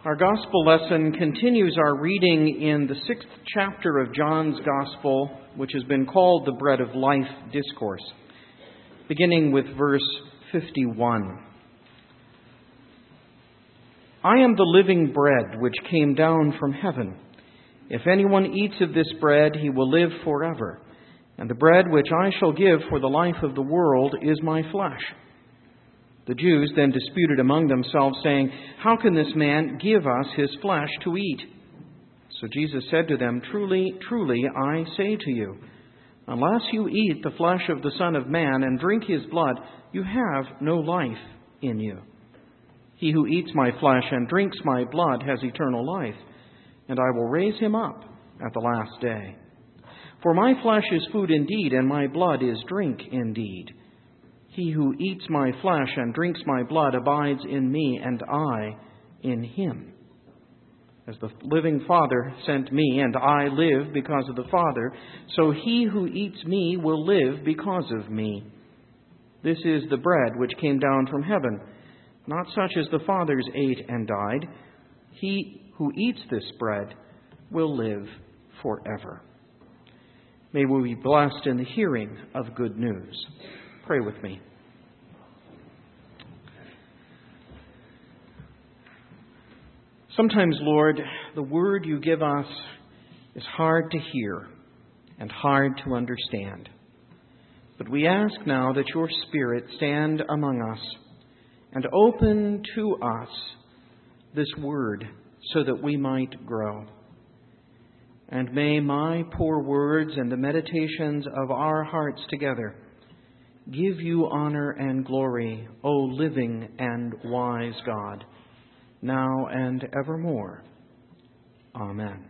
Our gospel lesson continues our reading in the 6th chapter of John's Gospel, which has been called the Bread of Life Discourse, beginning with verse 51. I am the living bread which came down from heaven. If anyone eats of this bread, he will live forever. And the bread which I shall give for the life of the world is my flesh. The Jews then disputed among themselves, saying, How can this man give us his flesh to eat? So Jesus said to them, Truly, truly, I say to you, unless you eat the flesh of the Son of Man and drink his blood, you have no life in you. He who eats my flesh and drinks my blood has eternal life, and I will raise him up at the last day. For my flesh is food indeed, and my blood is drink indeed. He who eats my flesh and drinks my blood abides in me, and I in him. As the living Father sent me, and I live because of the Father, so he who eats me will live because of me. This is the bread which came down from heaven, not such as the fathers ate and died. He who eats this bread will live forever. May we be blessed in the hearing of good news. Pray with me. Sometimes, Lord, the word you give us is hard to hear and hard to understand. But we ask now that your Spirit stand among us and open to us this word so that we might grow. And may my poor words and the meditations of our hearts together give you honor and glory, O living and wise God, now and evermore. Amen.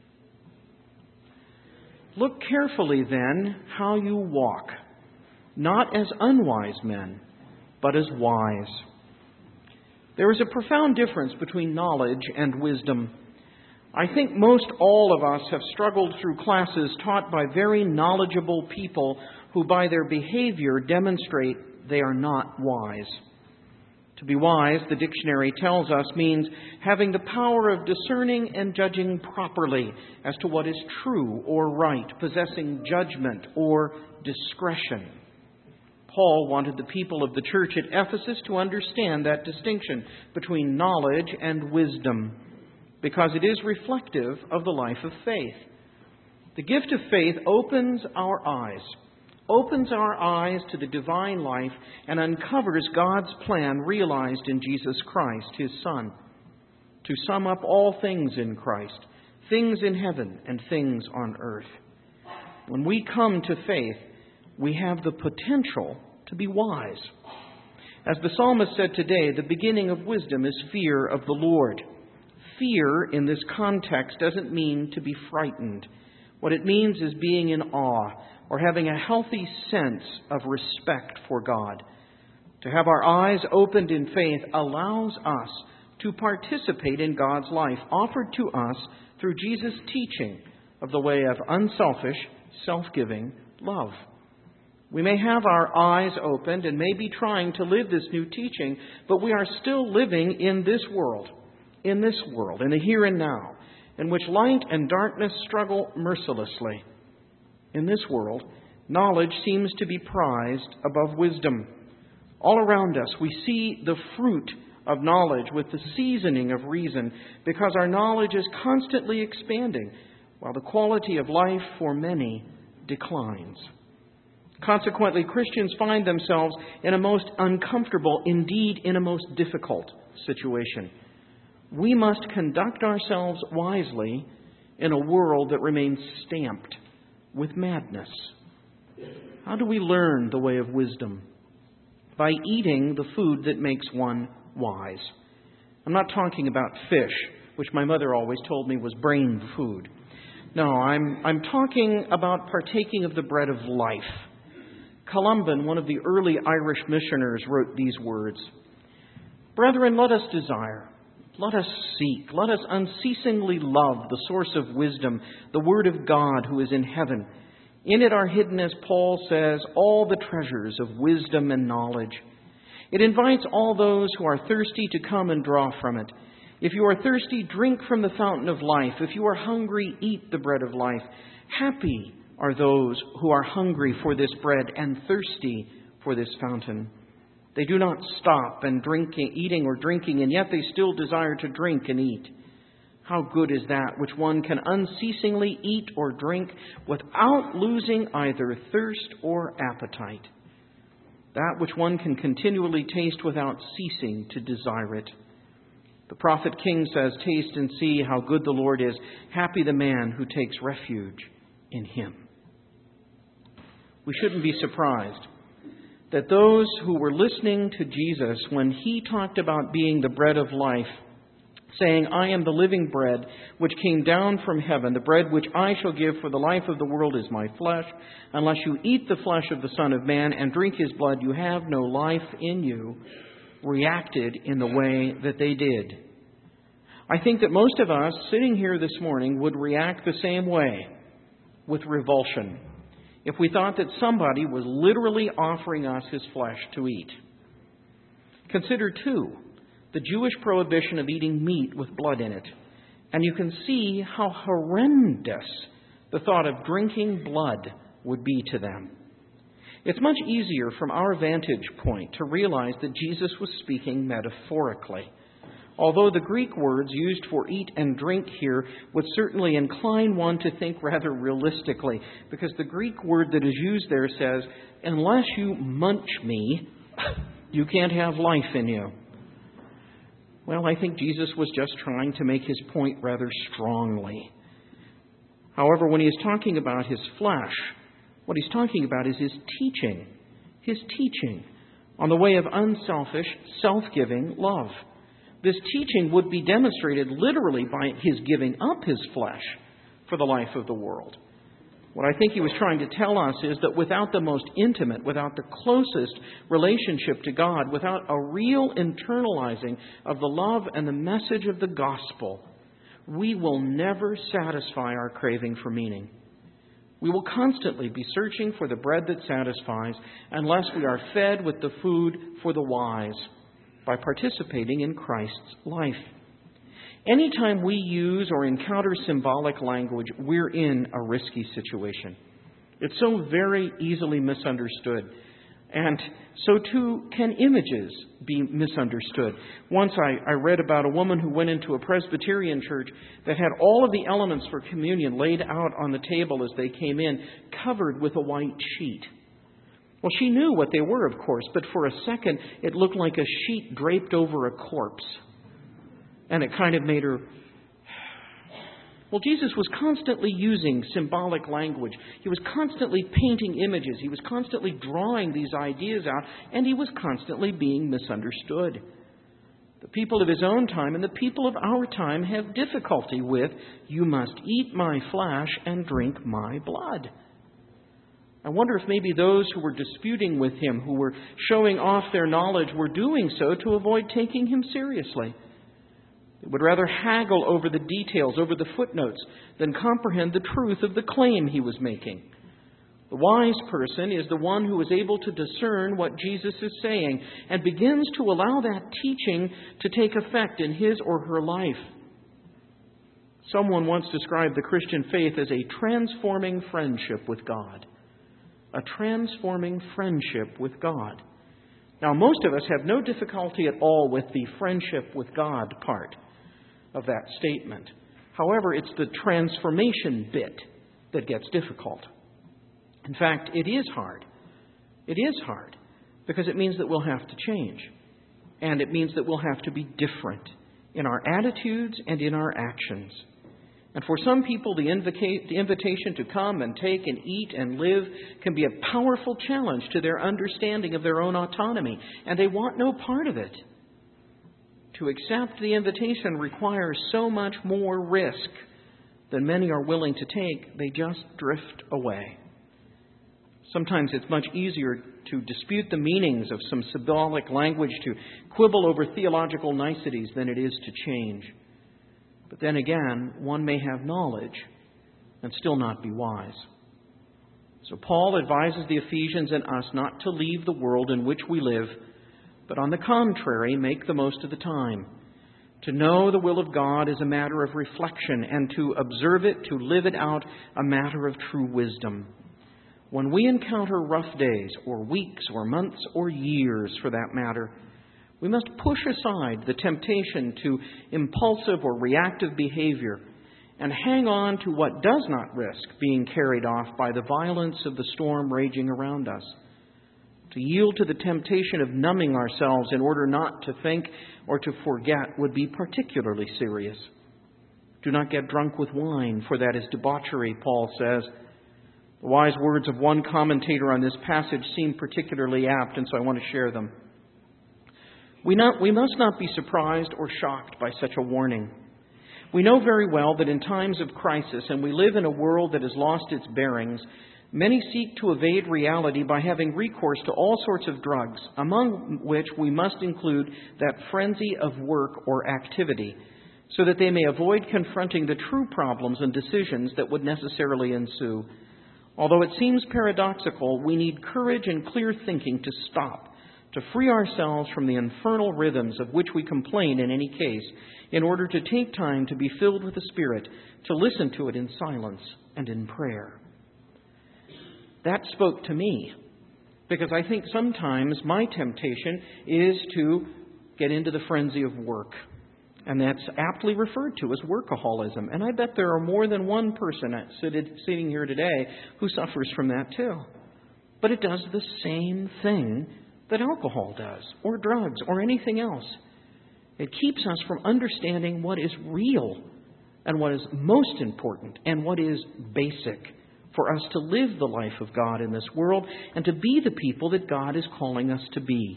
Look carefully then how you walk, not as unwise men, but as wise. There is a profound difference between knowledge and wisdom. I think most all of us have struggled through classes taught by very knowledgeable people who by their behavior demonstrate they are not wise. To be wise, the dictionary tells us, means having the power of discerning and judging properly as to what is true or right, possessing judgment or discretion. Paul wanted the people of the church at Ephesus to understand that distinction between knowledge and wisdom, because it is reflective of the life of faith. The gift of faith opens our eyes to the divine life and uncovers God's plan realized in Jesus Christ, his Son. To sum up all things in Christ, things in heaven and things on earth. When we come to faith, we have the potential to be wise. As the psalmist said today, the beginning of wisdom is fear of the Lord. Fear in this context doesn't mean to be frightened. What it means is being in awe or having a healthy sense of respect for God. To have our eyes opened in faith allows us to participate in God's life offered to us through Jesus' teaching of the way of unselfish, self-giving love. We may have our eyes opened and may be trying to live this new teaching, but we are still living in this world, in the here and now, in which light and darkness struggle mercilessly. In this world, knowledge seems to be prized above wisdom. All around us, we see the fruit of knowledge with the seasoning of reason, because our knowledge is constantly expanding, while the quality of life for many declines. Consequently, Christians find themselves in a most uncomfortable, indeed in a most difficult situation. We must conduct ourselves wisely in a world that remains stamped with madness. How do we learn the way of wisdom? By eating the food that makes one wise. I'm not talking about fish, which my mother always told me was brain food. No, I'm talking about partaking of the bread of life. Columban, one of the early Irish missioners, wrote these words: Brethren, let us desire, let us seek, let us unceasingly love the source of wisdom, the Word of God who is in heaven. In it are hidden, as Paul says, all the treasures of wisdom and knowledge. It invites all those who are thirsty to come and draw from it. If you are thirsty, drink from the fountain of life. If you are hungry, eat the bread of life. Happy are those who are hungry for this bread and thirsty for this fountain. They do not stop and eating or drinking, and yet they still desire to drink and eat. How good is that which one can unceasingly eat or drink without losing either thirst or appetite. That which one can continually taste without ceasing to desire it. The prophet King says, "Taste and see how good the Lord is. Happy the man who takes refuge in him." We shouldn't be surprised that those who were listening to Jesus when he talked about being the bread of life, saying, "I am the living bread which came down from heaven. The bread which I shall give for the life of the world is my flesh. Unless you eat the flesh of the Son of Man and drink his blood, you have no life in you," reacted in the way that they did. I think that most of us sitting here this morning would react the same way, with revulsion, if we thought that somebody was literally offering us his flesh to eat. Consider, too, the Jewish prohibition of eating meat with blood in it, and you can see how horrendous the thought of drinking blood would be to them. It's much easier from our vantage point to realize that Jesus was speaking metaphorically. Although the Greek words used for eat and drink here would certainly incline one to think rather realistically, because the Greek word that is used there says, "Unless you munch me, you can't have life in you." Well, I think Jesus was just trying to make his point rather strongly. However, when he is talking about his flesh, what he's talking about is his teaching on the way of unselfish, self-giving love. This teaching would be demonstrated literally by his giving up his flesh for the life of the world. What I think he was trying to tell us is that without the most intimate, without the closest relationship to God, without a real internalizing of the love and the message of the gospel, we will never satisfy our craving for meaning. We will constantly be searching for the bread that satisfies unless we are fed with the food for the wise by participating in Christ's life. Anytime we use or encounter symbolic language, we're in a risky situation. It's so very easily misunderstood. And so too can images be misunderstood. Once I read about a woman who went into a Presbyterian church that had all of the elements for communion laid out on the table as they came in, covered with a white sheet. Well, she knew what they were, of course, but for a second it looked like a sheet draped over a corpse. And it kind of made her... Well, Jesus was constantly using symbolic language. He was constantly painting images. He was constantly drawing these ideas out, and he was constantly being misunderstood. The people of his own time and the people of our time have difficulty with, "You must eat my flesh and drink my blood." I wonder if maybe those who were disputing with him, who were showing off their knowledge, were doing so to avoid taking him seriously. They would rather haggle over the details, over the footnotes, than comprehend the truth of the claim he was making. The wise person is the one who is able to discern what Jesus is saying and begins to allow that teaching to take effect in his or her life. Someone once described the Christian faith as a transforming friendship with God. A transforming friendship with God. Now, most of us have no difficulty at all with the friendship with God part of that statement. However, it's the transformation bit that gets difficult. In fact, it is hard. It is hard because it means that we'll have to change. And it means that we'll have to be different in our attitudes and in our actions. And for some people, the invitation to come and take and eat and live can be a powerful challenge to their understanding of their own autonomy, and they want no part of it. To accept the invitation requires so much more risk than many are willing to take. They just drift away. Sometimes it's much easier to dispute the meanings of some symbolic language, to quibble over theological niceties, than it is to change. But then again, one may have knowledge and still not be wise. So Paul advises the Ephesians and us not to leave the world in which we live, but on the contrary, make the most of the time, To know the will of God is a matter of reflection, and to observe it, to live it out, a matter of true wisdom. When we encounter rough days, or weeks, or months, or years for that matter, we must push aside the temptation to impulsive or reactive behavior and hang on to what does not risk being carried off by the violence of the storm raging around us. To yield to the temptation of numbing ourselves in order not to think or to forget would be particularly serious. Do not get drunk with wine, for that is debauchery, Paul says. The wise words of one commentator on this passage seem particularly apt, and so I want to share them. We must not be surprised or shocked by such a warning. We know very well that in times of crisis, and we live in a world that has lost its bearings, many seek to evade reality by having recourse to all sorts of drugs, among which we must include that frenzy of work or activity, so that they may avoid confronting the true problems and decisions that would necessarily ensue. Although it seems paradoxical, we need courage and clear thinking to stop, to free ourselves from the infernal rhythms of which we complain in any case, in order to take time to be filled with the Spirit, to listen to it in silence and in prayer. That spoke to me, because I think sometimes my temptation is to get into the frenzy of work. And that's aptly referred to as workaholism. And I bet there are more than one person sitting here today who suffers from that too. But it does the same thing that alcohol does, or drugs, or anything else. It keeps us from understanding what is real and what is most important and what is basic for us to live the life of God in this world and to be the people that God is calling us to be.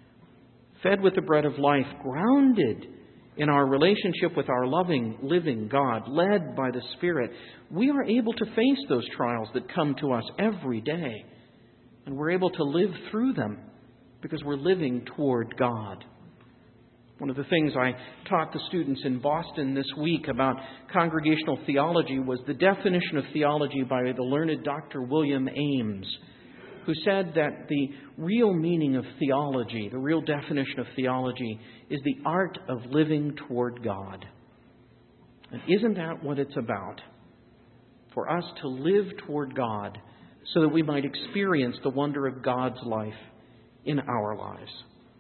Fed with the bread of life, grounded in our relationship with our loving, living God, led by the Spirit, we are able to face those trials that come to us every day. And we're able to live through them because we're living toward God. One of the things I taught the students in Boston this week about congregational theology was the definition of theology by the learned Dr. William Ames, who said that the real meaning of theology, the real definition of theology, is the art of living toward God. And isn't that what it's about? For us to live toward God so that we might experience the wonder of God's life in our lives.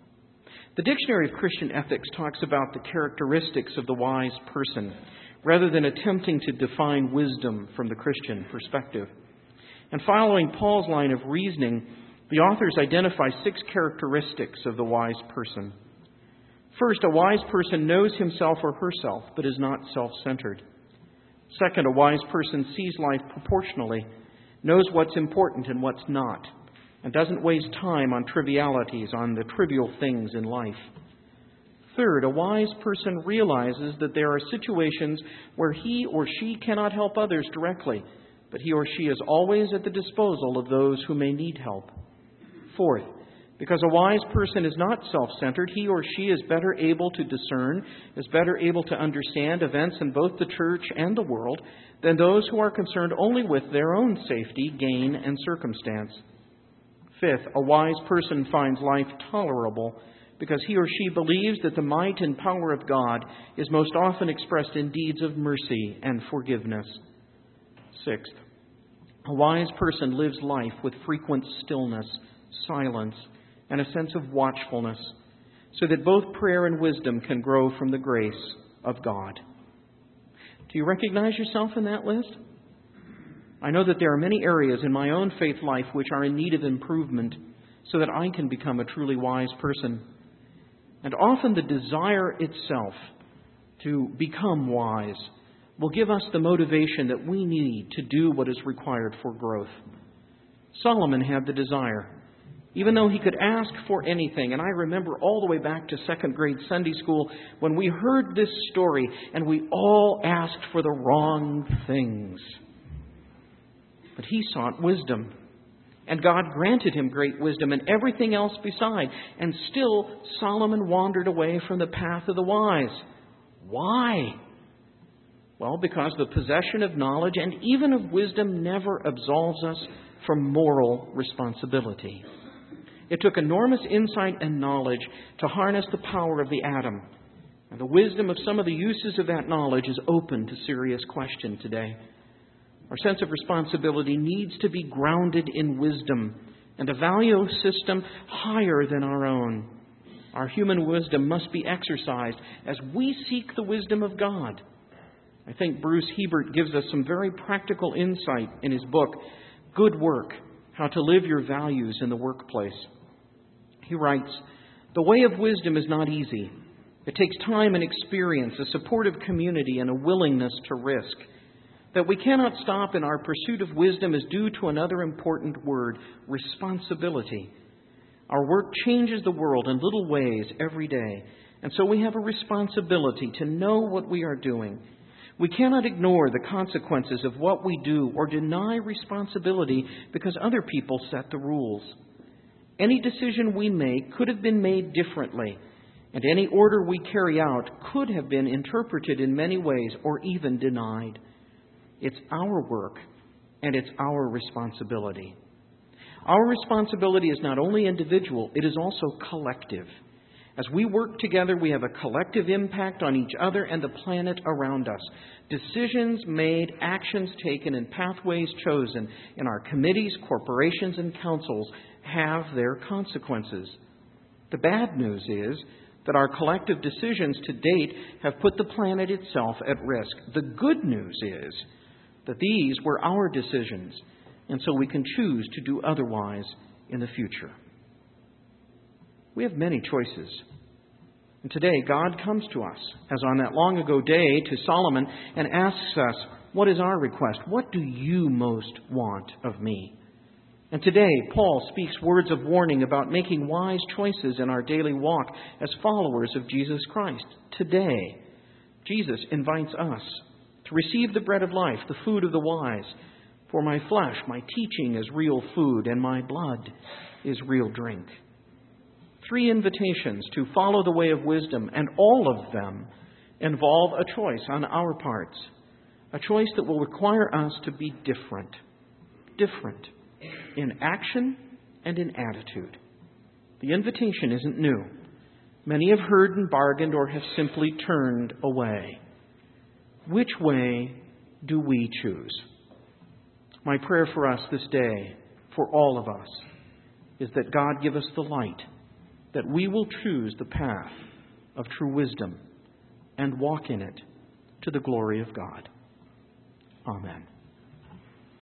The Dictionary of Christian Ethics talks about the characteristics of the wise person, rather than attempting to define wisdom from the Christian perspective. And following Paul's line of reasoning, the authors identify 6 characteristics of the wise person. First, a wise person knows himself or herself, but is not self-centered. Second, a wise person sees life proportionally, knows what's important and what's not, and doesn't waste time on trivialities, on the trivial things in life. Third, a wise person realizes that there are situations where he or she cannot help others directly, but he or she is always at the disposal of those who may need help. Fourth, because a wise person is not self-centered, he or she is better able to discern, is better able to understand events in both the church and the world than those who are concerned only with their own safety, gain, and circumstance. Fifth, a wise person finds life tolerable because he or she believes that the might and power of God is most often expressed in deeds of mercy and forgiveness. Sixth, a wise person lives life with frequent stillness, silence, and a sense of watchfulness, so that both prayer and wisdom can grow from the grace of God. Do you recognize yourself in that list? I know that there are many areas in my own faith life which are in need of improvement so that I can become a truly wise person. And often the desire itself to become wise will give us the motivation that we need to do what is required for growth. Solomon had the desire, even though he could ask for anything. And I remember all the way back to second grade Sunday school when we heard this story and we all asked for the wrong things. But he sought wisdom, and God granted him great wisdom and everything else beside. And still, Solomon wandered away from the path of the wise. Why? Well, because the possession of knowledge and even of wisdom never absolves us from moral responsibility. It took enormous insight and knowledge to harness the power of the atom. And the wisdom of some of the uses of that knowledge is open to serious question today. Our sense of responsibility needs to be grounded in wisdom and a value system higher than our own. Our human wisdom must be exercised as we seek the wisdom of God. I think Bruce Hebert gives us some very practical insight in his book, Good Work, How to Live Your Values in the Workplace. He writes, "The way of wisdom is not easy. It takes time and experience, a supportive community, and a willingness to risk. That we cannot stop in our pursuit of wisdom is due to another important word, responsibility. Our work changes the world in little ways every day, and so we have a responsibility to know what we are doing. We cannot ignore the consequences of what we do or deny responsibility because other people set the rules. Any decision we make could have been made differently, and any order we carry out could have been interpreted in many ways or even denied. It's our work, and it's our responsibility. Our responsibility is not only individual, it is also collective. As we work together, we have a collective impact on each other and the planet around us. Decisions made, actions taken, and pathways chosen in our committees, corporations, and councils have their consequences. The bad news is that our collective decisions to date have put the planet itself at risk. The good news is that these were our decisions, and so we can choose to do otherwise in the future. We have many choices. And today, God comes to us, as on that long ago day to Solomon, and asks us, what is our request? What do you most want of me? And today, Paul speaks words of warning about making wise choices in our daily walk as followers of Jesus Christ. Today, Jesus invites us to receive the bread of life, the food of the wise. For my flesh, my teaching is real food, and my blood is real drink. 3 invitations to follow the way of wisdom, and all of them involve a choice on our parts. A choice that will require us to be different. Different in action and in attitude. The invitation isn't new. Many have heard and bargained or have simply turned away. Which way do we choose? My prayer for us this day, for all of us, is that God give us the light, that we will choose the path of true wisdom and walk in it to the glory of God. Amen.